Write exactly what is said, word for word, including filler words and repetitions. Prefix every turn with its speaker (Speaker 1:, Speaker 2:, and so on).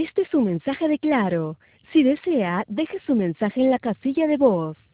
Speaker 1: Este es un mensaje de Claro. Si desea, deje su mensaje en la casilla de voz.